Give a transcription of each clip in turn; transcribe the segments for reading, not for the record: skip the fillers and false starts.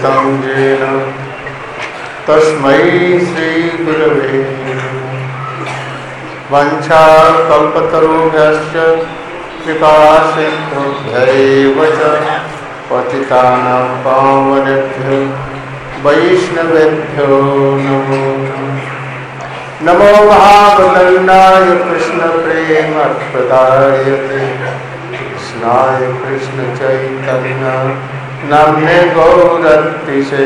कृतं येन तस्मै श्रीगुरवे वंशाकल्पतरुभ्यश्च कृपासिन्धुभ्यैव च पतितानां पावनेभ्यो वैष्णवेभ्यो नमो नमो महावदन्नाय कृष्णप्रेमप्रदायते कृष्णाय कृष्णचैतन्य नाम्ने गौरतिसे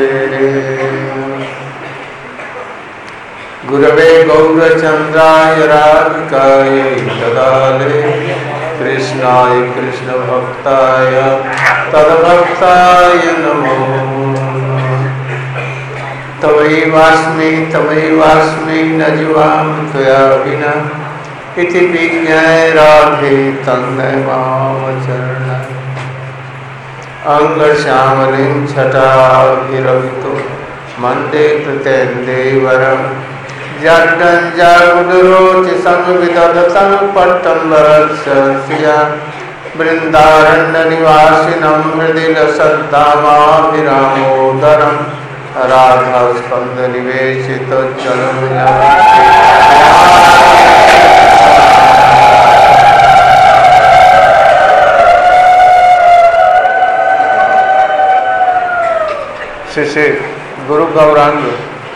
गुरवे गौरचन्द्राय राधिकायै ददाले कृष्णाय कृष्णभक्ताय तद्भक्ताय नमो तवैवास्मि न जीवाम त्वया विना इति विज्ञाय राधे तन्मय मामचरणम् अंगश्यामलिं छटाभिरवितो मन्दे कृतेन्दीवरम् जड्डञ्जागुरुरोचि संविदधतं पट्टम्बरस्य वृन्दारण्यनिवासिनं हृदि लसद्दामाभिरामोदरम् राधास्कन्धनिवेशितोज्ज्वलं श्री गुरु गौरांग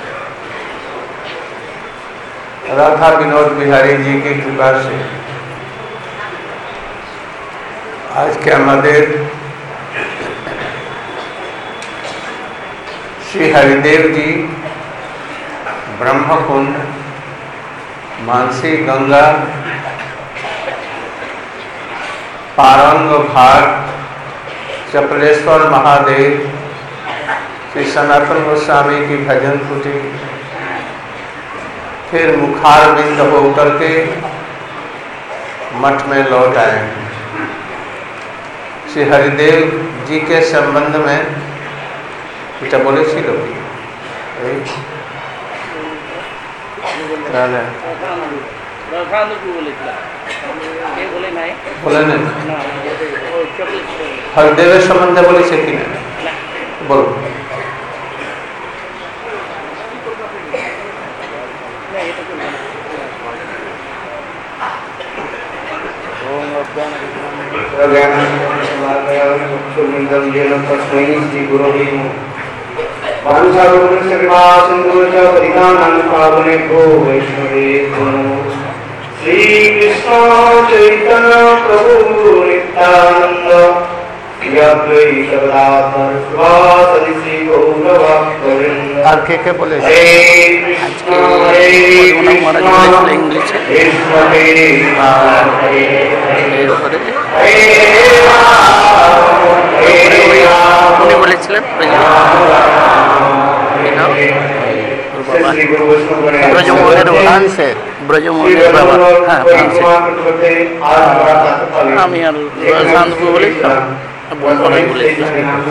राधा विनोद बिहारी जी की कृपा से आज के हमारे श्री हरिदेव जी ब्रह्मकुंड मानसी गंगा पारंग घाट चपलेश्वर महादेव श्री सनातन गोस्वामी की भजन कुटी फिर मुखारबिंद होकर के मठ में लौट आए। श्री हरिदेव जी के संबंध में এটা বলেছিল হরিদেবের সম্বন্ধে বলেছে কিনা বলুন। श्री कृष्ण चैतन्य प्रभु नित्यानंद আর কে কে বলে উনি বলেছিলেন ব্রজমোহনের ফ্রান্সের ব্রজমোহনের বাবা। হ্যাঁ আমি আর শান্তপু বলেছিলাম বন্ধনাই বলেছিলাম।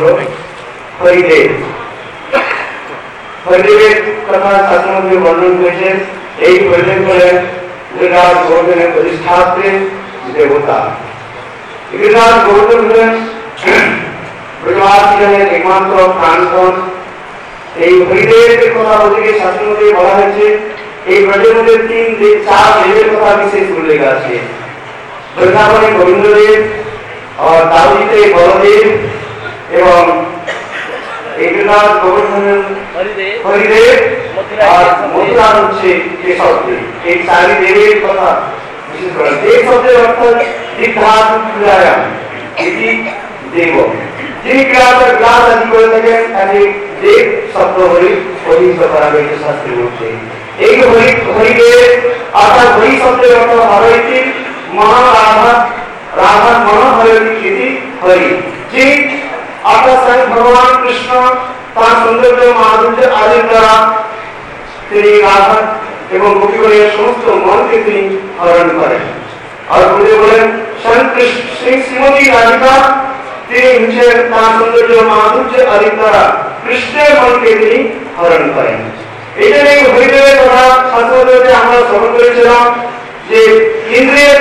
হরিদেবের কথা শাস্ত্রমধ্যে বর্ণন করেছে। এই হরিদেব হলেন গিরিরাজ গোবর্ধনের প্রতিষ্ঠাত্রী দেবতা। গিরিরাজ গোবর্ধন হলেন ব্রজবাসীগণের একমাত্র প্রাণধন। এই হরিদেবের কথা ওদিকে শাস্ত্রমধ্যে বলা হয়েছে। এই ব্রজের মধ্যে চার দেবের কথা বিশেষ উল্লেখ আছে। বৃন্দাবনে গোবিন্দদেব, দাউদিতে বলদেব এবং গিরিরাজ গোবর্ধনের হরিদেব আর মথুরা হচ্ছে কেশবদেব। এই চারি দেবের কথা বিশেষ করে। দেব শব্দের অর্থ দীর্ঘাত ক্রিয়ায়াম এটি দেব। যিনি ক্রিয়াতে গ্লাস আদি করে থাকেন তাকে দেব শব্দ হরি অভিহিত করা হয়েছে শাস্ত্রের মধ্যে। এই হরিদেব অর্থাৎ হরি শব্দের অর্থ হরইতি মহারাধা রাধার মনোহরতি ইতি হরি। যিনি অর্থাৎ স্বয়ং ভগবান কৃষ্ণ তার সৌন্দর্য মাধুর্য আদির দ্বারা তিনি রাধা এবং গোপীগণের সমস্ত মনকে তিনি হরণ করেন। আর গুরুদেব বলেন স্বয়ং শ্রীমতী রাধিকা তিনি হচ্ছেন তার সৌন্দর্য মাধুর্য আদির দ্বারা কৃষ্ণের মনকে তিনি হরণ করেন। এই জন্য হরিদেবের কথা শাস্ত্রে আমরা শ্রবণ করেছিলাম যে ইন্দ্রের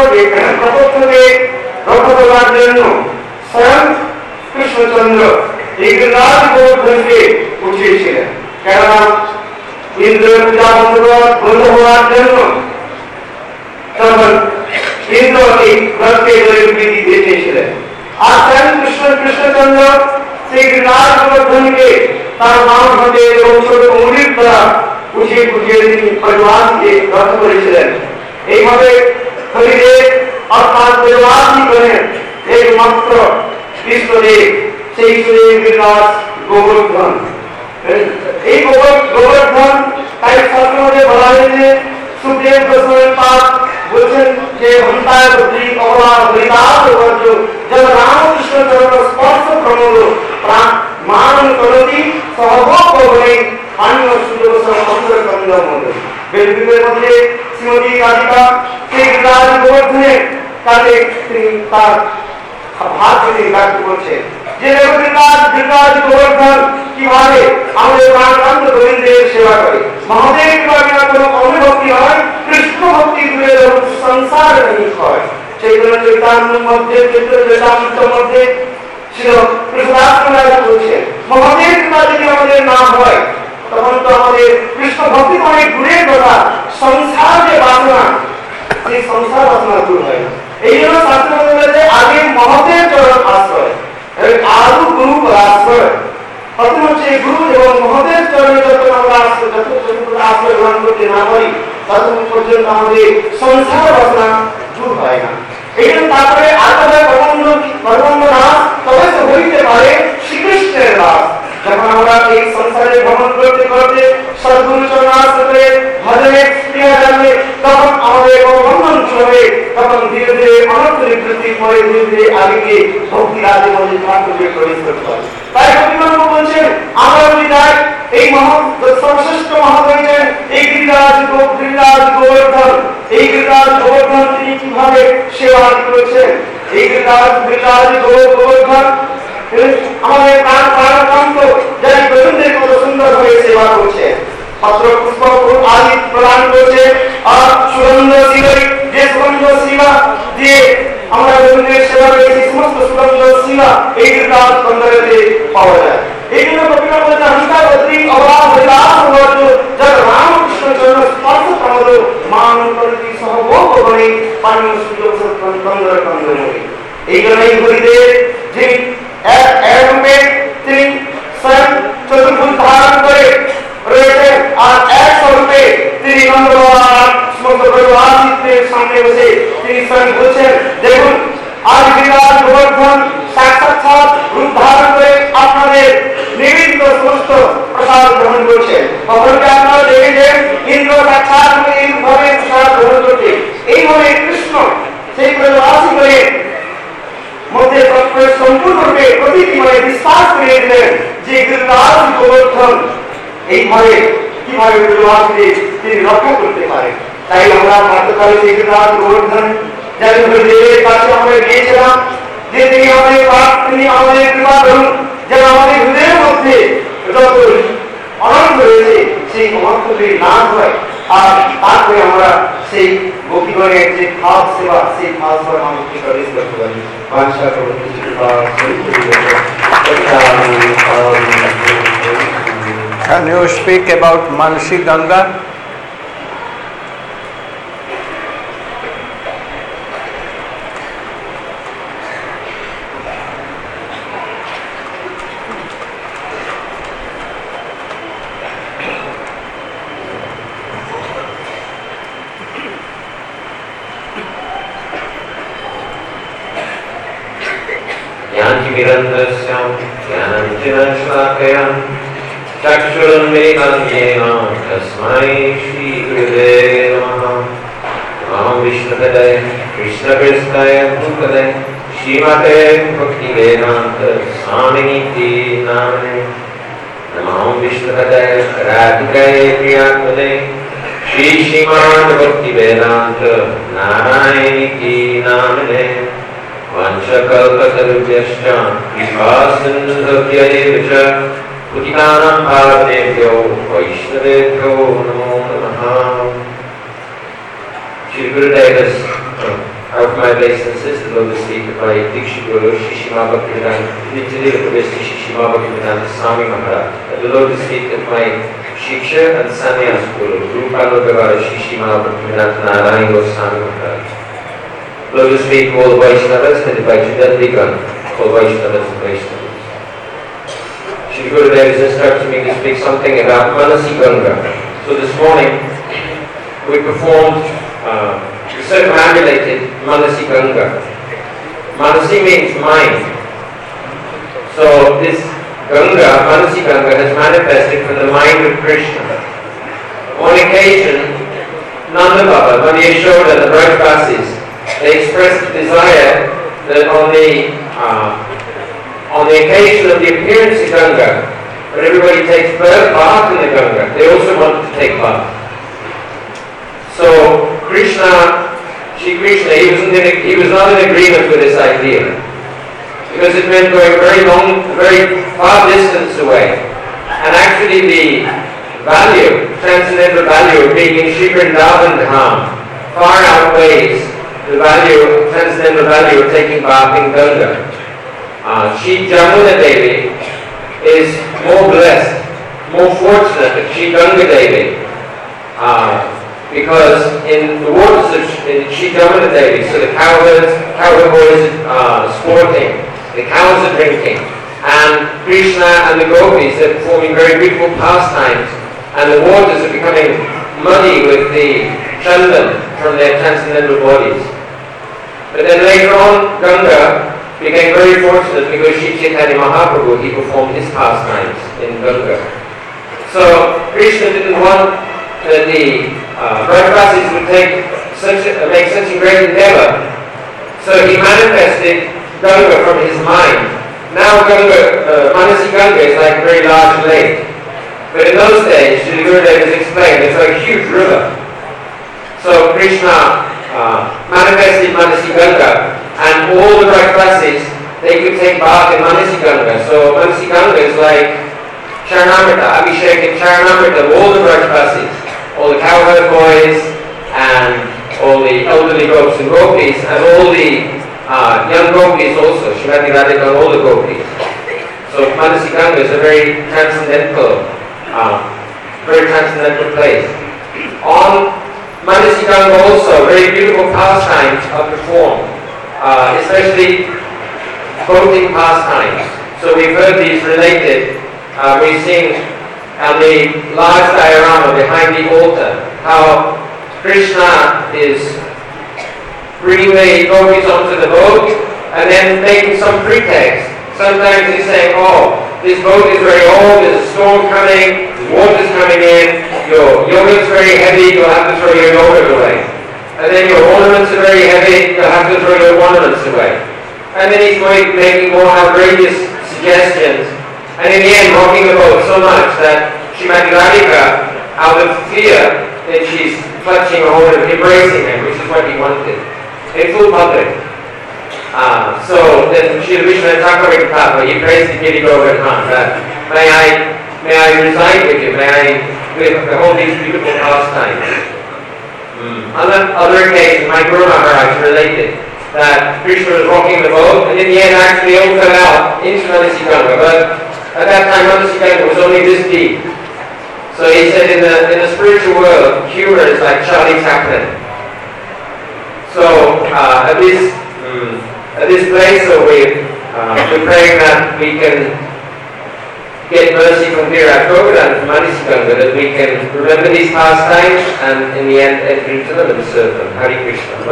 প্রকটকে রক্ষা করার জন্য স্বয়ং কৃষ্ণচন্দ্র এই গিরিরাজ গোবর্ধনকে উঠিয়েছিলেন। কেননা ইন্দ্র পূজা বন্ধ হওয়ার জন্য তখন ইন্দ্র এই গ্রহকে বিধি দিয়েছিলেন। আর স্বয়ং কৃষ্ণচন্দ্র সেই গিরিরাজ গোবর্ধনকে তার নাম হাতে এবং ছোট মুড়ির দ্বারা উঠিয়ে তিনি পরিবারকে রক্ষা করেছিলেন। এইভাবে হরিদেব অর্থাৎ পরিবারই করেন একমাত্র বিশ্বদেব, সেই গিরিরাজ গোবর্ধন। এই গোবর্ধন তাই শাস্ত্রে বলা হয়েছে, সুখদেব গোস্বামী পাদ বলছেন যে হন্তায় বুদ্ধি অবলা হরিদাস বর্জ জব রামকৃষ্ণ চরণ স্পর্শ প্রমোদ মান করতি সহভোগনে পান্য সুযোগ সুন্দর কন্দমোদ। বেদবিদের মধ্যে শ্রীমতী রাধিকা সেই গিরিরাজ গোবর্ধনের কাছে তিনি তার ভাব ব্যক্ত করছেন যে গিরিরাজ গোবর্ধন কিভাবে আমাদের প্রাণকান্ত গোবিন্দের সেবা করে। মহাদেব কিভাবে কোনো অনুভক্তি হয়, কৃষ্ণ ভক্তি দূরে সংসার নেই হয়। সেই জন্য চৈতন্য মধ্যে ছিল কৃষ্ণাত্মা বলছেন মহাদেব কিংবা যদি আমাদের নাম হয় তখন তো আমাদের কৃষ্ণ ভক্তি অনেক দূরের কথা, সংসার যে বাসনা সেই সংসার বাসনা দূর হয় না। এই জন্য শাস্ত্র বলেছে আগে মহাদেব চরণ আশ্রয়, আরো গুরু আশ্রয়। প্রথম হচ্ছে গুরু এবং মহাদেব চরণে যত আমরা আশ্রয় গ্রহণ করতে না পারি ততক্ষণ পর্যন্ত আমাদের সংসার বাসনা দূর হয় না। এই জন্য তারপরে আত্মার প্রবন্ধ নাশ তবে তো হইতে পারে শ্রীকৃষ্ণের দাস। যখন আমরা এই সংসারে ভ্রমণ করতে করতে সদ্গুরু চরণ আশ্রয়ে ভজনের ক্রিয়া জানবে তখন আমাদের বন্ধন হবে, তখন ধীরে ধীরে অনন্ত নিবৃত্তির পরে ধীরে ধীরে আগে গিয়ে ভক্তি রাজে মধ্যে মাধ্যমে প্রবেশ করতে হবে। তাই কবিবর্ম বলছেন আমরা যদি যাই এই সর্বশ্রেষ্ঠ মহাবীরের এই গিরিরাজ গোবর্ধন, এই গিরিরাজ গোবর্ধন তিনি কিভাবে সেবা করেছেন। এই গিরিরাজ গোবর্ধন আমাদের প্রাণ প্রাণকান্ত যারা গোবিন্দের কত সুন্দর হয়ে সেবা করছে, পত্র পুষ্প আদি প্রদান করছে। আর সুগন্ধ শিলাই যে সুগন্ধ শিলা দিয়ে আমরা গোবিন্দের সেবা করেছি সমস্ত সুগন্ধ শিলা এই গিরিরাজ কন্দরেতে পাওয়া যায়। এই জন্য কবিরা বলছে হন্তা বদ্রী অবাধ হরিদাস বর্জ যত রামকৃষ্ণ চরণ স্পর্শ প্রমোদ মান করতি সহভোগ বনে পান্য সুযোগ কন্দর কন্দময়ী। এই জন্যই হরিদেব যিনি এক রূপে তিনি স্বয়ং চতুর্ভুজ ধারণ করে রয়েছেন আর এক স্বরূপে তিনি সামনে বসে তিনি স্বয়ং বলছেন দেখুন আজ গিরিরাজ গোবর্ধন সাক্ষাৎ রূপ ধারণ করে আপনাদের নিমিত্ত সমস্ত প্রসাদ গ্রহণ করছেন। কখনকে আপনারা দেখেছেন ইন্দ্র সাক্ষাৎ এইভাবে প্রসাদ গ্রহণ করছে। এইভাবে কৃষ্ণ সেই প্রবাসী করে মধ্যে সম্পূর্ণরূপে প্রতিটি মানে বিশ্বাস করে দিলেন যে গিরিরাজ গোবর্ধন এইভাবে কিভাবে প্রবাসীকে তিনি রক্ষা করতে পারেন। তাই আমরা প্রাতকালে সেই গিরিরাজ গোবর্ধন যাদের হরিদেবের কাছে আমরা গিয়েছিলাম যে তিনি আমাদের পাপ তিনি আমাদের কৃপা করুন যেন আমাদের হৃদয়ের মধ্যে যত অনন্ত রয়েছে সেই মহত্বটি না হয়। আর তারপরে আমরা সেই গোপীগণের যে খাস সেবা সেই খাস সেবা মানুষকে প্রবেশ করতে পারি। বাঞ্ছা করুন Can you speak about Mansi Ganga? चक्षुरुन्मीलितं तस्मै श्रीगुरुवे नमः। नमो विष्णुपदाय कृष्णकृष्णाय भूतले श्रीमते भक्तिवेदान्त स्वामिनिति नामने। नमो विष्णुपदाय राधिकाय प्रियात्मने श्रीमद् भक्तिवेदान्त नारायणीति नामने। वंशकल्पतरुभ्यश्च कृपासिन्धुभ्यैव च पतितानां पावनेभ्यो वैष्णवेभ्यो नमो नमः। Shri Gurudev has of my obeisances, the lotus feet of my Dikshit Guru, Shishima Bhaktivedanta, Nityadeva Pravesti Shishima Bhaktivedanta Swami Maharaj, at the lotus feet of my Shiksha and Sannyas Guru, Rupanugavara Shishima Bhaktivedanta Narayana Goswami Maharaj. Lotus feet of all the Vaishnavas, headed by Judandika, all Vaishnavas and Vaishnavas. Shri Gurudev has instructed me to speak something about Manasi Ganga. So this morning, we performed circumambulated Manasi Ganga. Manasi means mind. So this Ganga, Manasi Ganga, has manifested from the mind of Krishna. On occasion, Nanda Baba, Mani Yashoda, the Brajvasis, they expressed the desire that on the occasion of the appearance of Ganga, when everybody takes bath in the Ganga, they also wanted to take bath. So Krishna, Shri Krishna, he was not in agreement with this idea, because it meant going very far distance away. And actually the value, transcendental value of being in Shri Vrindavan Dham far outweighs the transcendental value of taking bath in Ganga. Shri Jamuna Devi is more blessed, more fortunate than Shri Ganga Devi. Because in the waters of Shri Jamuna Devi, so the cowherd boys are sporting, the cows are drinking, and Krishna and the gopis are performing very beautiful pastimes, and the waters are becoming muddy with the chandan from their transcendental bodies. But then later on, Ganga became very fortunate because Shri Chaitanya Mahaprabhu, he performed his pastimes in Ganga. So Krishna didn't want that the Brajvasis would make such a great endeavor. So he manifested Ganga from his mind. Now Manasi Ganga is like a very large lake. But in those days, Shri Gurudev has explained, it's like a huge river. So Krishna manifested Manasi Ganga, and all the Brajvasis, they could take bath in Manasi Ganga. So Manasi Ganga is like Charanamrita, Abhishek and Charanamrita of all the Brajvasis. All the cowherd boys, and all the elderly gopis and gopis, and all the young gopis also, Srimati Radhika and all the gopis. So Manasi Ganga is a very transcendental place. On Manasi Ganga also, very beautiful pastimes are performed, especially boating pastimes. So we've heard these related. We've seen on the large diorama behind the altar how Krishna is bringing the gopis onto the boat and then making some pretext. Sometimes he's saying, oh, this boat is very old, there's a storm coming, water's coming in, your yogurt's very heavy, you'll have to throw your yogurt away. And then your ornaments are very heavy, you'll have to throw your ornaments away. And then he's making more outrageous suggestions. And in the end, rocking the boat so much that Srimati Radhika, out of fear, that she's clutching a hold of him, embracing him, which is what he wanted, in full public. So then Srila Vishwanath Thakur Papa, he praised the Giri Govardhan that may I reside with you, may I behold these beautiful pastimes. On other occasions, my Guru Maharaj related that Krishna was rocking the boat, and in the end actually all fell out into Manasi Ganga. But at that time, Manasi Ganga was only this deep. So he said, in the spiritual world, humor is like Charlie Chaplin. So at this place, so we're praying that we can get mercy from Virat Govardhan, from Manasi Ganga, that we can remember these pastimes and in the end enter into them and serve them. Hare Krishna.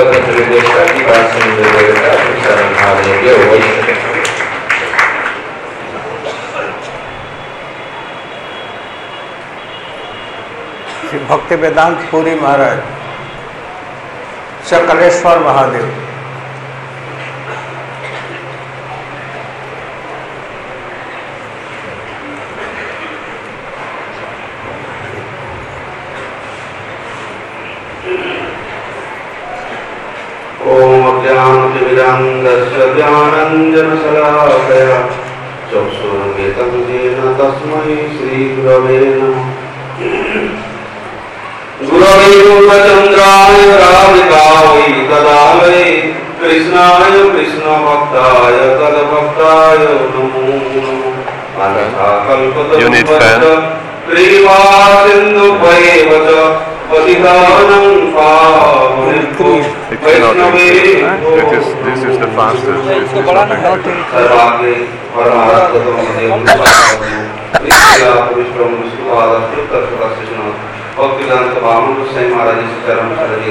Shri भक्ति वेदांत पुरी महाराज, सकलेश्वर महादेव, ओम अज्ञानतिमिरन्धस्य ज्ञानाञ्जनशलाकया चक्षुरुन्मिलितं येन तस्मै श्रीगुरवे नमः। गुरवे पूर्णचन्द्राय राधिकायै तदालये कृष्णाय कृष्ण भक्ताय तद्भक्ताय नमो नमः कृपा सिन्धुभ्येव च पतितानं पावनेभ्यो वैष्णवेभ्यो This is the fastest. This is not सर्वाग्रे परमात्मा भक्तिदान बामन गोसाई महाराज जी चरण शरणी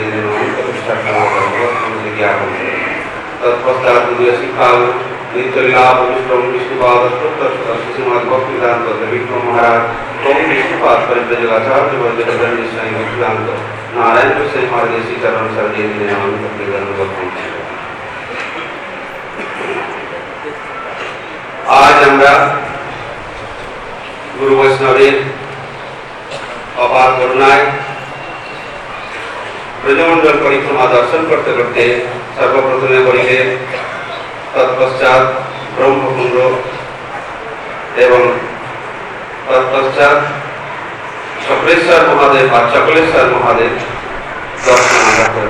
तत्पश्चात शिखाल नित्यलाभ विष्णु विष्णुपाद श्रीमद भक्तिदान विष्णु महाराज ओम विष्णुपाद परिव्रजगाचार्य वज्रधरण गोसाई भक्तिदान नारायण गोसाई महाराज जी चरण शरणी भक्तिदान। आज আমরা गुरु वैष्णवेर अपार करुणाय ब्रजमंडल परिक्रमा दर्शन करते करते सर्वप्रथमे बड़िले तत्पश्चात ब्रह्मकुंड एवं तत्पश्चात चक्रेश्वर महादेव और चकलेश्वर महादेव दर्शन करें।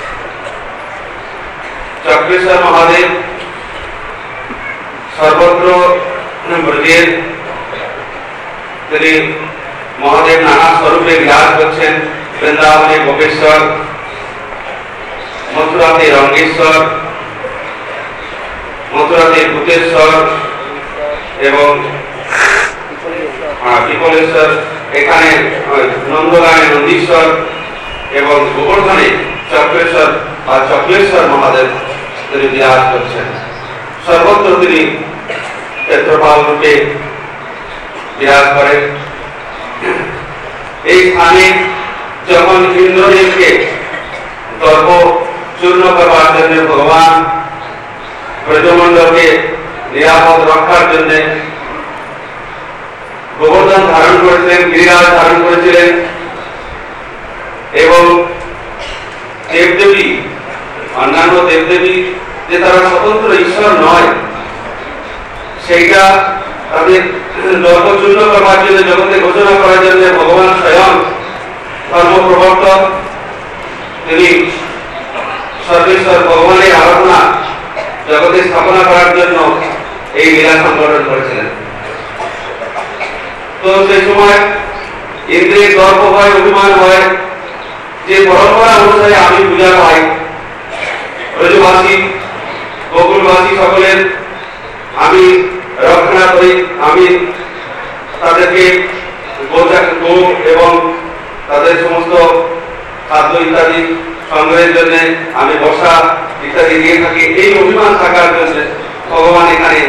चक्रेश्वर महादेव सर्वत्र ब्रजेर महादेव नाना स्वरूपे विराज करছেন। वृंदावने गोपेश्वर, मथुराते रंगेश्वर, मथुराते भूतेश्वर एवं पिपलेश्वर, एखाने नंदगाने नंदीश्वर एवं गोवर्धने चक्रेश्वर और चक्लेश्वर महादेव विराज करছেন। सर्वत्र তিনি क्षेत्रपाल रूपे विराज करें। এই স্থানে যখন ইন্দ্রদেবকে দর্প চূর্ণ করবার জন্য ভগবান ব্রজমণ্ডলকে নিরাপদ রক্ষার জন্য গোবর্ধন ধারণ করেছিলেন, গিরিরাজ ধারণ করেছিলেন এবং দেবদেবী অন্যান্য দেবদেবী যে তারা স্বতন্ত্র ঈশ্বর নয় সেইটা তাদের দর্পচূর্ণ করবার জন্য জগতে ঘোষণা করার জন্য ভগবান স্বয়ং ধর্মপ্রবর্তক তিনি সর্বেশ্বর ভগবানের আরাধনা জগতে স্থাপনা করার জন্য এই লীলা সংগঠন করেছিলেন। তো সেই সময় ইন্দ্রের দর্প হয়, অভিমান হয় যে পরম্পরা অনুসারে আমি পূজা পাই, ব্রজবাসী গোকুলবাসী সকলের আমি রক্ষণা করি, আমি তাদেরকে গো এবং তাদের সমস্ত খাদ্য ইত্যাদি সংগ্রহের জন্য আমি বসা ইত্যাদি দিয়ে থাকি। এই অভিমান থাকার জন্য ভগবান এখানে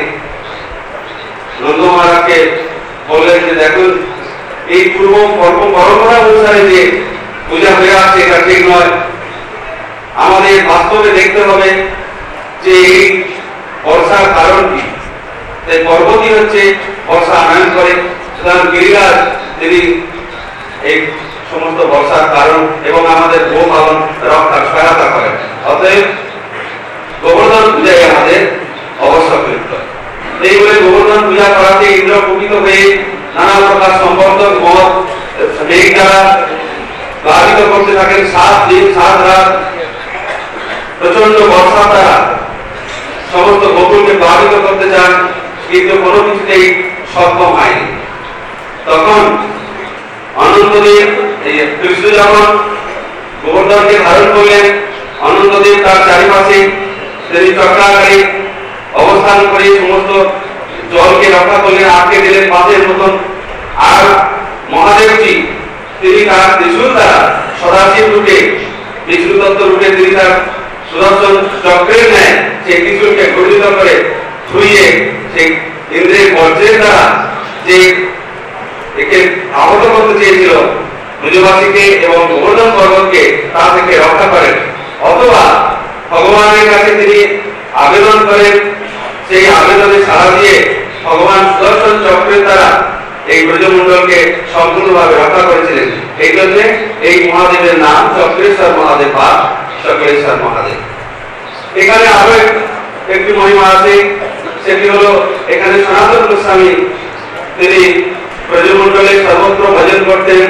নন্দ মহারাজকে বললেন যে দেখুন এই পূর্ব পরম্পরা অনুসারে যে পূজা হয়ে আসছে এটা ঠিক নয়, আমাদের বাস্তবে দেখতে হবে যে এই বর্ষার কারণ কি। পর্বতই হচ্ছে বর্ষা আনয়ন করে, সুতরাং গিরিরাজ তিনি এই সমস্ত বর্ষার কারণ এবং আমাদের গো পালন রক্ষা সহায়তা করেন। অতএব গোবর্ধন পূজায় আমাদের অবশ্যকৃত। এই বলে গোবর্ধন পূজা করাতে ইন্দ্র কুপিত হয়ে নানা প্রকার সম্বর্ধক মত মেঘ দ্বারা প্লাবিত করতে থাকেন। 7 দিন 7 রাত প্রচন্ড বর্ষা দ্বারা সমস্ত গোকুলকে প্লাবিত করতে চান, কিন্তু কোনো কিছুতেই সক্ষম হয়নি। তখন অনন্তদেব কৃষ্ণ যখন গোবর্ধনকে ধারণ করলেন, অনন্তদেব তার চারিপাশে তিনি চক্রাকারে অবস্থান করে সমস্ত জলকে রক্ষা করলেন, আটকে দিলেন পাথের মতন। আর মহাদেবজি তিনি তার ত্রিশূল দ্বারা সদাশিব রূপে বিষ্ণু তত্ত্ব রূপে তিনি তার সুদর্শন চক্রের ন্যায় সেই ত্রিশূলকে গঠিত করে ছুঁয়ে সেই ইন্দ্রের বজ্রের দ্বারা যে একে আহত করতে চেয়েছিল ব্রজবাসীকে এবং গোবর্ধন পর্বতকে তা থেকে রক্ষা করেন। অথবা ভগবানের কাছে তিনি আবেদন করেন, সেই আবেদনে সাড়া দিয়ে ভগবান সুদর্শন চক্রের দ্বারা এই ব্রজমণ্ডলকে সম্পূর্ণভাবে রক্ষা করেছিলেন। এই জন্য এই মহাদেবের নাম চক্রেশ্বর মহাদেব বা চক্রেশ্বর মহাদেব। এখানে আরো একটি মহিমা আছে, সেটি হলো এখানে সনাতন গোস্বামী তিনি ব্রজমণ্ডলে সর্বত্র ভজন করতেন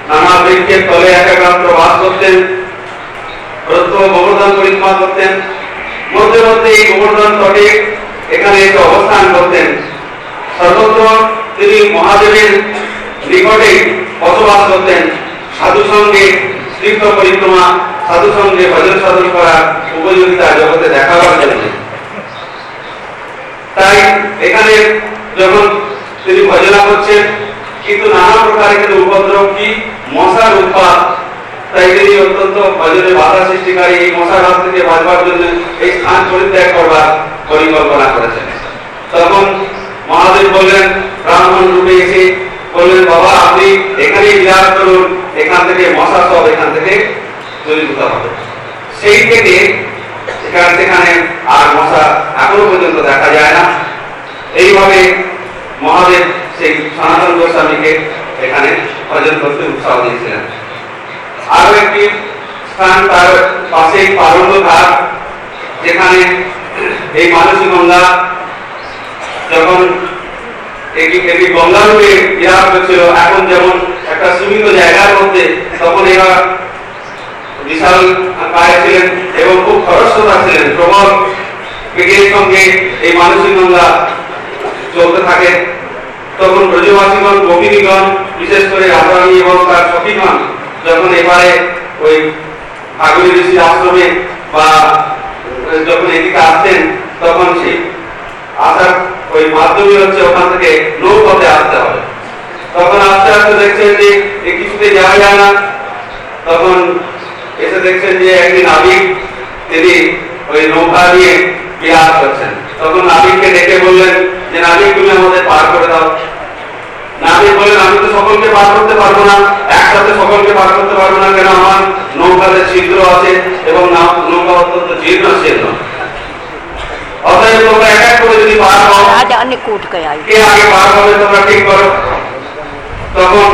নানা বৃক্ষের তলে একাগ্রান্ত বাস করতেন, প্রত্যহ গোবর্ধন পরিক্রমা করতেন। মধ্যে মধ্যে এই গোবর্ধন তটে এখানে এসে অবস্থান করতেন। সর্বত্র তিনি মহাদেবের নিকটে বসবাস করতেন। সাধু সঙ্গে তীর্থ পরিক্রমা, সাধু সঙ্গে ভজন সাধন করার উপযোগিতা জগতে দেখাবার জন্য। তাই এখানে যখন তিনি ভজনা করছেন, কিন্তু নানা প্রকার এখানে উপদ্রব কি, মশার উৎপাত। তাই তিনি অত্যন্ত ভজনে বাধা সৃষ্টিকারী এই মশার হাত থেকে বাঁচবার জন্য এই স্থান পরিত্যাগ করবার পরিকল্পনা করেছেন। তখন মহাদেব বললেন, ব্রাহ্মণ রূপে এসে বললেন, বাবা আপনি এখানেই বিরাজ করুন, এখান থেকে মশা সব এখান থেকে দূরীভূত হবে। সেই থেকে সেখানে আর মশা এখনো পর্যন্ত দেখা যায় না। এইভাবে মহাদেব সেই সনাতন গোস্বামীকে এখানে ভজন করতে উৎসাহ দিয়েছিলেন। আরো একটি স্থান তার পাশেই পারণ্য ঘাট, যেখানে এই মানসী গঙ্গা যখন এটি গঙ্গা রূপে বিরাজ করছিল, এখন যেমন একটা সীমিত জায়গার মধ্যে, তখন এরা বিশাল কায় ছিলেন এবং খুব খরস্রোতা ছিলেন। প্রবল বেগের সঙ্গে এই মানসী গঙ্গা চলতে থাকে। তখন ব্রজবাসীগণ, গোপিনীগণ, বিশেষ করে রাধারানী এবং তার সখীগণ যখন এবারে ওই ফাগুনি ঋষির আশ্রমে বা যখন এদিকে আসতেন, তখন সেই আসার ওই মাধ্যমে হচ্ছে ওখান থেকে নৌপথে আসতে হবে। তখন আস্তে আস্তে দেখছেন যে কিছুতে যাওয়া যায় না। তখন এসে দেখছেন যে একদিন নাবিক তিনি ওই নৌকা নিয়ে বিরাজ করছেন। তখন নাবিককে ডেকে বললেন যে, নাবিক তুমি আমাদের পার করে দাও। নাবিক বললেন, আমি তো সকলকে পার করতে পারবো না, একসাথে সকলকে পার করতে পারবো না, কেন আমার নৌকাতে ছিদ্র আছে এবং নৌকা অত্যন্ত জীর্ণ শীর্ণ। অতএব তোমরা এক এক করে যদি পার হও, কে আগে পার হবে তোমরা ঠিক করো। তখন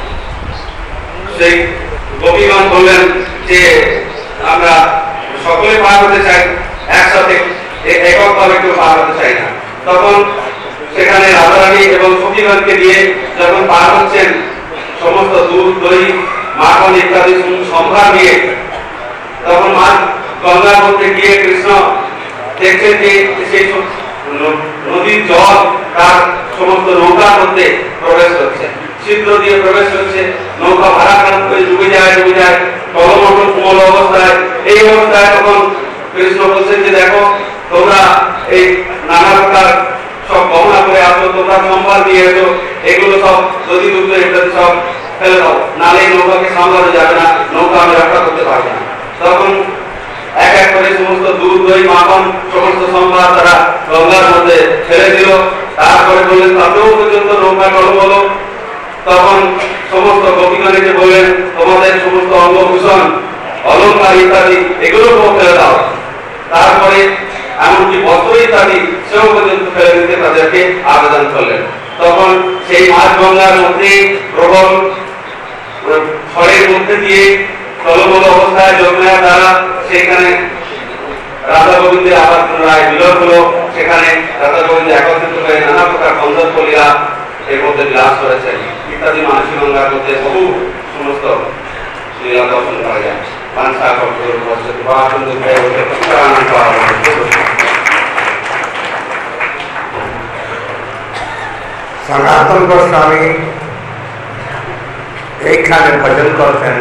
সেই গোপীগণ বললেন যে আমরা সকলে পার হতে চাই, একসাথে এককভাবে কেউ পার হতে চাই না। তখন সেখানে রাধারানী এবং সখীগণকে দিয়ে যখন পার হচ্ছেন, সমস্ত দুধ, দই, মাখন ইত্যাদি সম্ভার নিয়ে, তখন মা গঙ্গার মধ্যে গিয়ে কৃষ্ণ দেখছেন যে সেই নদীর জল তার সমস্ত নৌকার মধ্যে প্রবেশ করছে, ছিদ্র দিয়ে প্রবেশ করছে। নৌকা ভারাক্রান্ত হয়ে ডুবে যায়, টলমটল কোমল অবস্থায়। এই অবস্থায় তখন কৃষ্ণ বলছেন যে, দেখো তোমরা এই নানা প্রকার সব গহনা করে আসো, তোমরা সম্ভার দিয়ে এসো, এগুলো সব যদি দুধ ইত্যাদি সব ফেলে দাও, নালে নৌকাকে সামলানো যাবে না, নৌকা আমি রক্ষা করতে পারবো না। তখন এক এক করে সমস্ত দুধ, দই, মাখন, সমস্ত সম্ভার তারা গঙ্গার মধ্যে ফেলে দিল। তারপরে বললেন, তাতেও পর্যন্ত নৌকা টলমল। তখন সমস্ত গোপীগণকে বললেন, তোমাদের সমস্ত অঙ্গভূষণ, অলঙ্কার ইত্যাদি এগুলো ফেলে দাও। তারপরে এমনকি বস্ত্র ইত্যাদি সেও পর্যন্ত ফেলে দিতে তাদেরকে আবেদন করলেন। তখন সেই মাঝ গঙ্গার মধ্যে প্রবল ঝড়ের মধ্যে দিয়ে টলমল অবস্থায় যমুনার দ্বারা সেখানে রাধা গোবিন্দের আবার পুনরায় বিলোপ হলো। সেখানে রাধা গোবিন্দ একত্রিত হয়ে নানা প্রকার কন্দর্পলীলা এর মধ্যে বিলাস করেছেন ইত্যাদি। মানসী গঙ্গার মধ্যে বহু সমস্ত লীলা দর্শন করা যায়। সনাতন গোস্বামী এইখানে ভজন করতেন,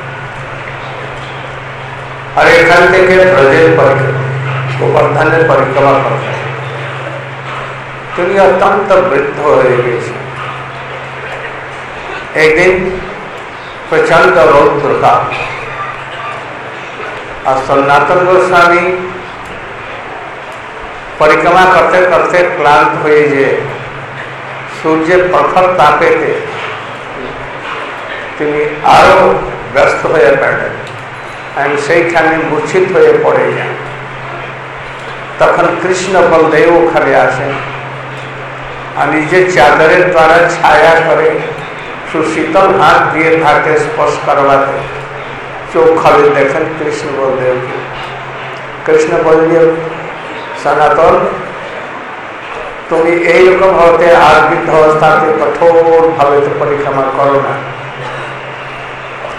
আর এখান থেকে ব্রজের গোবর্ধনের পরিক্রমা করতেন। তিনি অত্যন্ত বৃদ্ধ হয়ে গেছেন। একদিন প্রচন্ড রৌদ্র था और सनातन गोस्वामी परिक्रमा करते करते क्लांत हुए जे सूर्य प्रखर तापेते তিনি আরো ব্যস্ত হয়ে পড়লেন এবং সেইখানে মূর্ছিত হয়ে পড়ে যান। তখন কৃষ্ণ বলদেব ওখানে আসেন আর নিজের চাদরের দ্বারা ছায়া করে সুশীতল হাত দিয়ে তাকে স্পর্শ করবাতে চোখ খালি দেখেন কৃষ্ণ বলদেবকে। কৃষ্ণ বলদেব, সনাতন তুমি এইরকম হতে আর বৃদ্ধ অবস্থাতে কঠোর ভাবে তো পরিক্রমা করো না,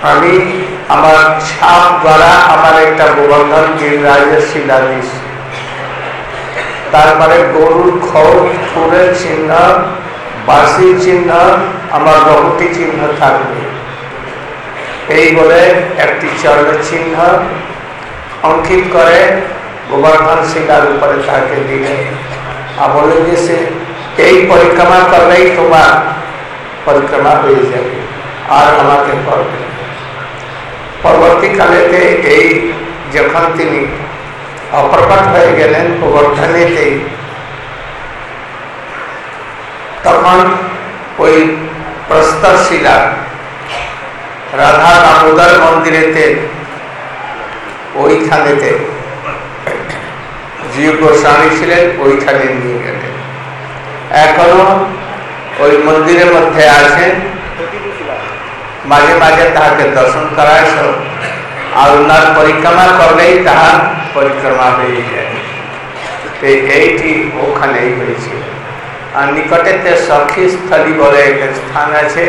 আমি আমার ছাপ দ্বারা আমার একটা গোবর্ধন গিরিরাজের শিলালিশ, তারপরে গরুর খোল, ফুলের চিহ্ন, বাঁশির চিহ্ন, আমার রঘুটি চিহ্ন থাকবে। এই বলে একটি চরণের চিহ্ন অঙ্কিত করে গোবর্ধন শিলার উপরে তাকে দিলে, আর বলে যে সে এই পরিক্রমা করলেই তোমার পরিক্রমা হয়ে যাবে, আর আমাকে করবে। পরবর্তীকালেতে এই যখন তিনি অপ্রকট হয়ে গেলেন গোবর্ধনেতে, তখন ওই প্রস্তর শিলা রাধা দামোদর মন্দিরেতে ওইখানেতে জীব গোস্বামী ছিলেন, ওইখানে নিয়ে গেলেন। এখনো ওই মন্দিরের মধ্যে আছেন, মাঝে মাঝে তাহাকে দর্শন করায় সব, আর ওনার পরিক্রমা করলেই তাহার পরিক্রমা হয়ে যায়। এইটি ওখানেই হয়েছিল। আর নিকটেতে সখী স্থলী বলে একটা স্থান আছে,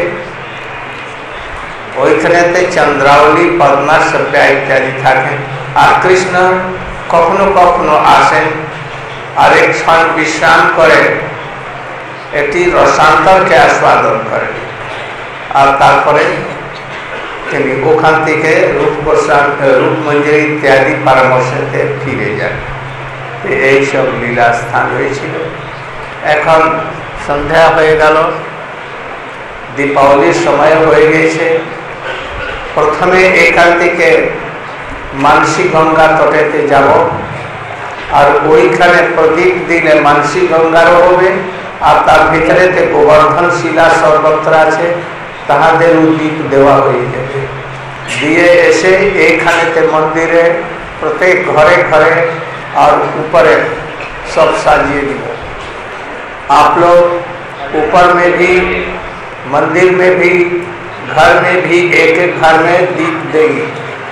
ওইখানেতে চন্দ্রাবলী, পদ্মা, সভ্যা ইত্যাদি থাকেন। আর কৃষ্ণ কখনো কখনো আসেন, আরেক ক্ষণ বিশ্রাম করে একটি রসান্তরকে আস্বাদন করেন, আর তারপরে তিনি ওখান থেকে রূপমঞ্জরি ইত্যাদি পরামর্শতে ফিরে যান। এইসব লীলা স্থান হয়েছিল। এখন সন্ধ্যা হয়ে গেল, দীপাবলির সময় হয়ে গেছে। প্রথমে এখান থেকে মানসী গঙ্গা তটেতে যাব, আর ওইখানে প্রদীপ দিলে মানসী গঙ্গারও হবে, আর তার ভিতরেতে গোবর্ধন শিলা সর্বত্র আছে, তাহাদের দ্বীপ দেওয়া হয়ে যাবে। দিয়ে এসে এইখানেতে मंदिरे प्रत्येक घरे घरे और ऊपर सब साजिए दिया। आप लोग ऊपर में भी, मंदिर में भी, घर में भी एक एक घर में दीप देंगे।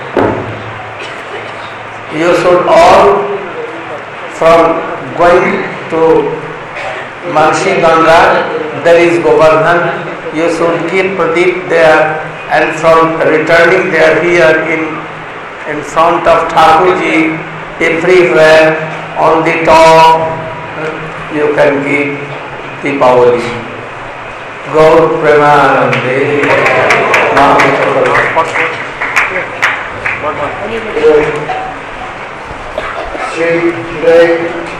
You should all from going to Mansi Ganga, there is Govardhan, you should keep Pradeep there, and from returning there here in front of Thakurji, everywhere on the top you can give Deepavali. Gaur Premanande. Today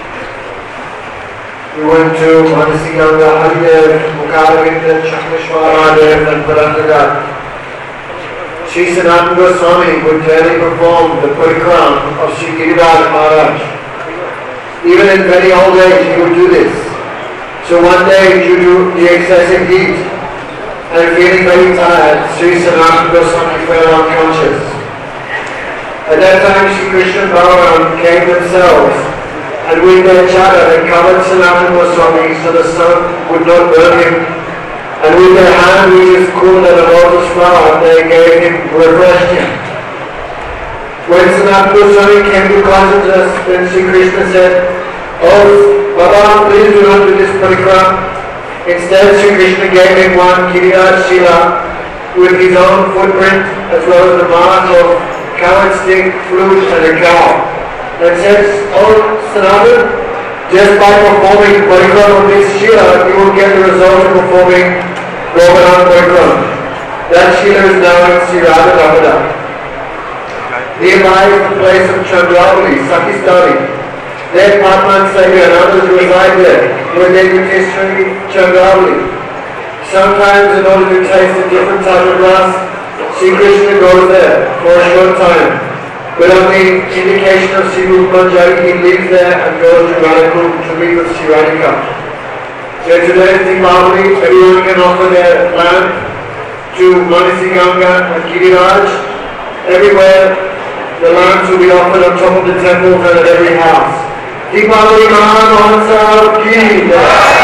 we went to Mansi Ganga, Haridev, Mukaravindan, Chakreshwaradev and Parandagat. Sri Sanatana Goswami would daily perform the parikrama of Sri Giriraj Maharaj. Even in very old age he would do this. So one day, due to the excessive heat and feeling very tired, Sri Sanatana Goswami fell unconscious. At that time Sri Krishna and Balaram came themselves and with their chadar they covered Sanatana Goswami so the sun would not burn him, and with their hand which is cool as a lotus flower they gave him, refreshed him. When Sanatana Goswami came to consciousness, then Sri Krishna said, "Oh Balaram, please do not do this parikrama." Instead Sri Krishna gave him one Giriraj Shila with his own footprint as well as the mark of currant stick, flute and a cow, and says, "Oh Sanatana, just by performing parikrama of this Shila, you will get the result of performing Govardhan parikrama." That Shila is now in Sri Radha Damodar. Nearby is the place of Chandravali, Sakistani. There Padma and Savi and others reside there, where they would taste Chandravali. Sometimes in order to taste a different type of glass, Sri Krishna goes there for a short time. But on the indication of Sri Rupanjari, he leaves there and goes to Radhakund to meet with Sri Radhika. So today is Deepavali, everyone can offer their land to Manasi Ganga and Giriraj. Everywhere the lands will be offered on top of the temples and at every house. Deepavali Maha Mahotsav Ki Jai.